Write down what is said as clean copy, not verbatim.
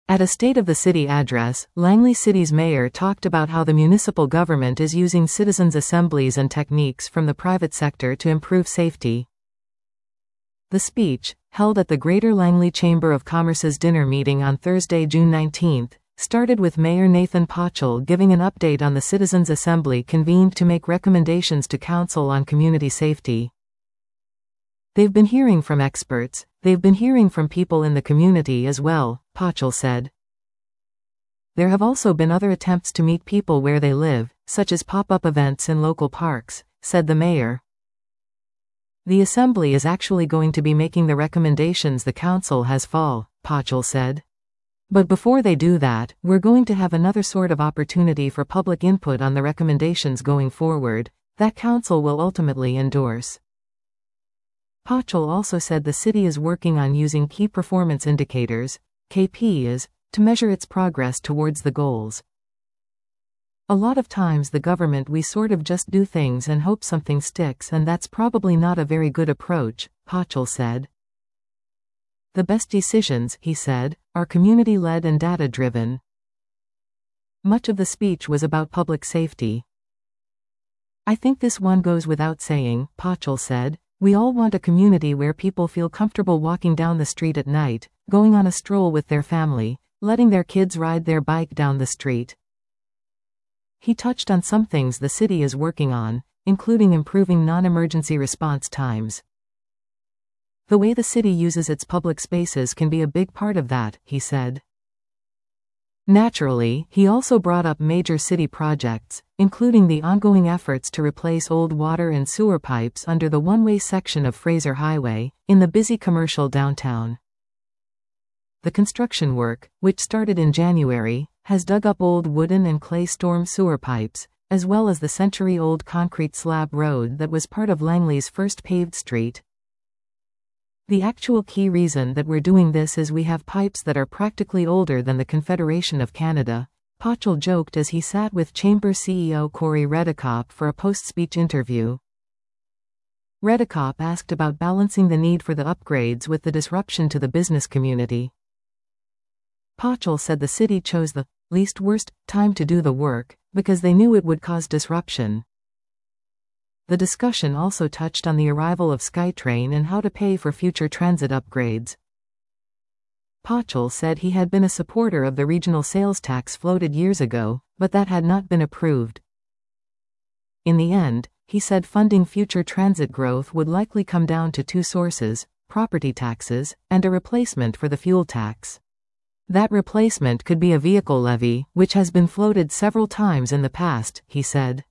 At a State of the City address, Langley City's mayor talked about how the municipal government is using citizens' assemblies and techniques from the private sector to improve safety. The speech, held at the Greater Langley Chamber of Commerce's dinner meeting on Thursday, June 19, started with Mayor Nathan Pochel giving an update on the Citizens' Assembly convened to make recommendations to Council on community safety. They've been hearing from experts, they've been hearing from people in the community as well, Pochel said. There have also been other attempts to meet people where they live, such as pop-up events in local parks, said the mayor. The Assembly is actually going to be making the recommendations the Council has Pochel said. But before they do that, we're going to have another sort of opportunity for public input on the recommendations going forward, that Council will ultimately endorse. Pochel also said the city is working on using key performance indicators, KPIs, to measure its progress towards the goals. A lot of times the government we sort of just do things and hope something sticks, and that's probably not a very good approach, Pochel said. The best decisions, he said, are community-led and data-driven. Much of the speech was about public safety. I think this one goes without saying, Pochel said. We all want a community where people feel comfortable walking down the street at night, going on a stroll with their family, letting their kids ride their bike down the street. He touched on some things the city is working on, including improving non-emergency response times. The way the city uses its public spaces can be a big part of that, he said. Naturally, he also brought up major city projects, including the ongoing efforts to replace old water and sewer pipes under the one-way section of Fraser Highway, in the busy commercial downtown. The construction work, which started in January, has dug up old wooden and clay storm sewer pipes, as well as the century-old concrete slab road that was part of Langley's first paved street. The actual key reason that we're doing this is we have pipes that are practically older than the Confederation of Canada, Pochel joked as he sat with Chamber CEO Corey Redekop for a post-speech interview. Redekop asked about balancing the need for the upgrades with the disruption to the business community. Pochel said the city chose the least worst time to do the work, because they knew it would cause disruption. The discussion also touched on the arrival of SkyTrain and how to pay for future transit upgrades. Pochel said he had been a supporter of the regional sales tax floated years ago, but that had not been approved. In the end, he said funding future transit growth would likely come down to two sources, property taxes, and a replacement for the fuel tax. That replacement could be a vehicle levy, which has been floated several times in the past, he said.